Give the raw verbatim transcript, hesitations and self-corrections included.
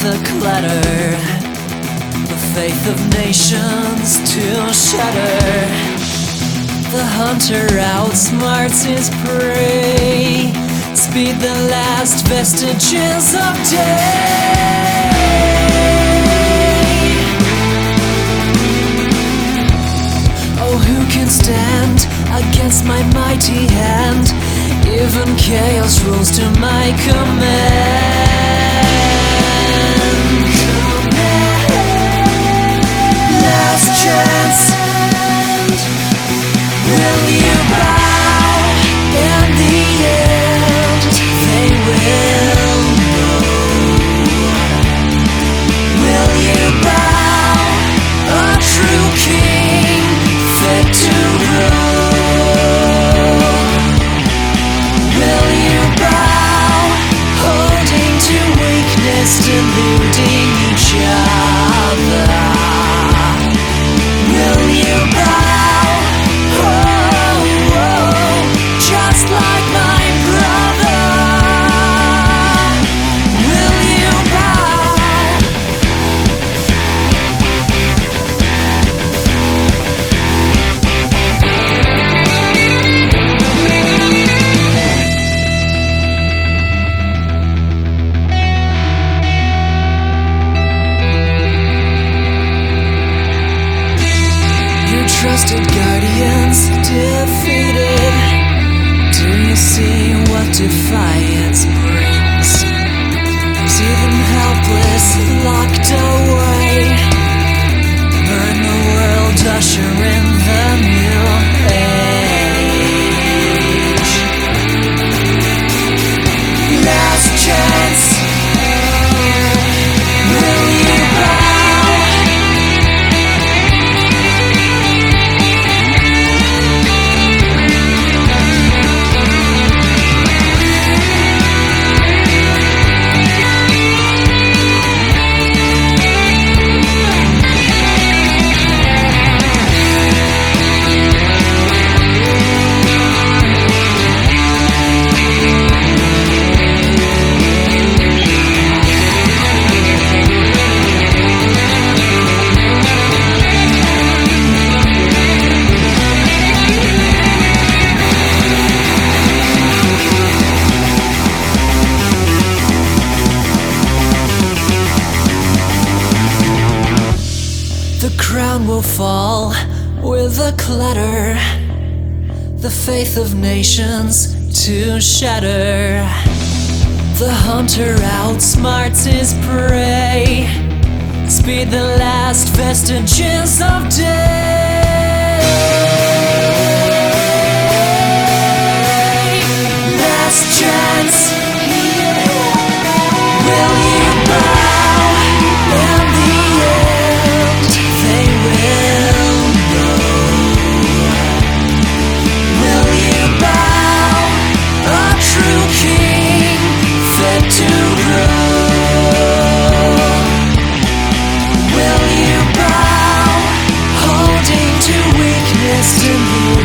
the clatter, the faith of nations to shatter. The hunter outsmarts his prey, speed the last vestiges of day. Oh, who can stand against my mighty hand? Even chaos rules to my command. Last chance. Will you bow? In the end, they will know. Will you bow? A true king, fit to rule. Will you bow? Holding to weakness, deluding each other. Will you bow? Trusted guardians defeated. Do you see what defiance brings? See them helpless, locked away. Burn the world, usher in the new age. Last chance. Will you bow? The crown will fall with a clatter, the faith of nations to shatter. The hunter outsmarts his prey, speed the last vestiges of day. Last chance. Will you bow? In the end, they will know. Will you bow? A true king, fit to rule. Will you bow? Holding to weakness, to